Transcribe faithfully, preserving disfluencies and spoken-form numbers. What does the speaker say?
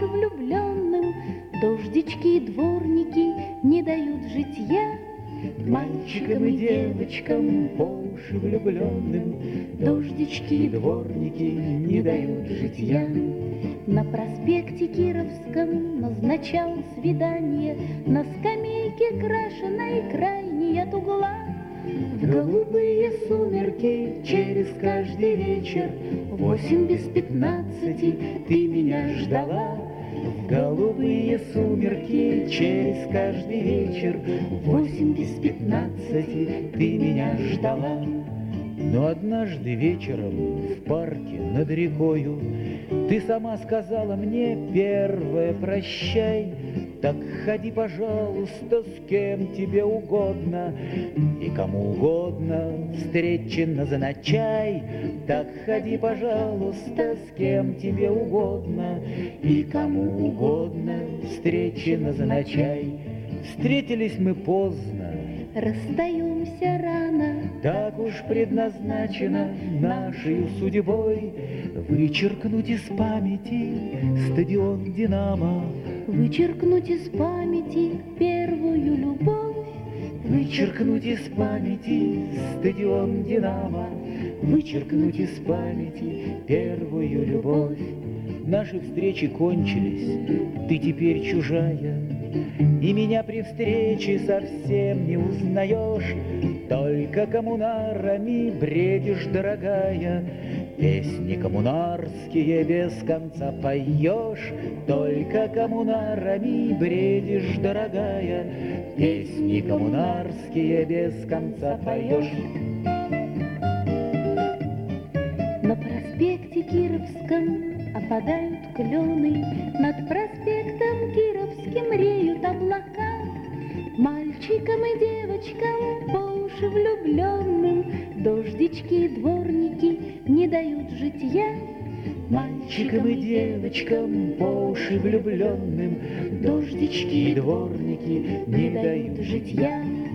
влюбленным дождички и дворники не дают житья. Мальчикам и девочкам, по уши влюбленным, дождички и дворники не дают житья. На проспекте Кировском назначал свидание на скамейке, крашеной крайней от угла. В голубые сумерки через каждый вечер восемь без пятнадцати ты меня ждала. В голубые сумерки через каждый вечер восемь без пятнадцати ты меня ждала. Но однажды вечером в парке над рекою ты сама сказала мне первое прощай. Так ходи, пожалуйста, с кем тебе угодно, и кому угодно встречи назначай. Так ходи, пожалуйста, с кем тебе угодно, и кому угодно встречи назначай. Встретились мы поздно, расстаемся рано. Так уж предназначено нашей судьбой вычеркнуть из памяти стадион «Динамо», вычеркнуть из памяти первую любовь, вычеркнуть из памяти стадион «Динамо», вычеркнуть из памяти первую любовь. Наши встречи кончились, ты теперь чужая, и меня при встрече совсем не узнаешь. Только коммунарами бредишь, дорогая, песни коммунарские без конца поешь. Только коммунарами бредишь, дорогая, песни коммунарские без конца поешь. На проспекте Кировском опадают клены, над проспектом Кировским реют облака. Мальчикам и девочкам, по уши влюбленным, дождички и дворники не дают житья. Мальчикам и девочкам, по уши влюбленным, дождички и дворники не дают житья.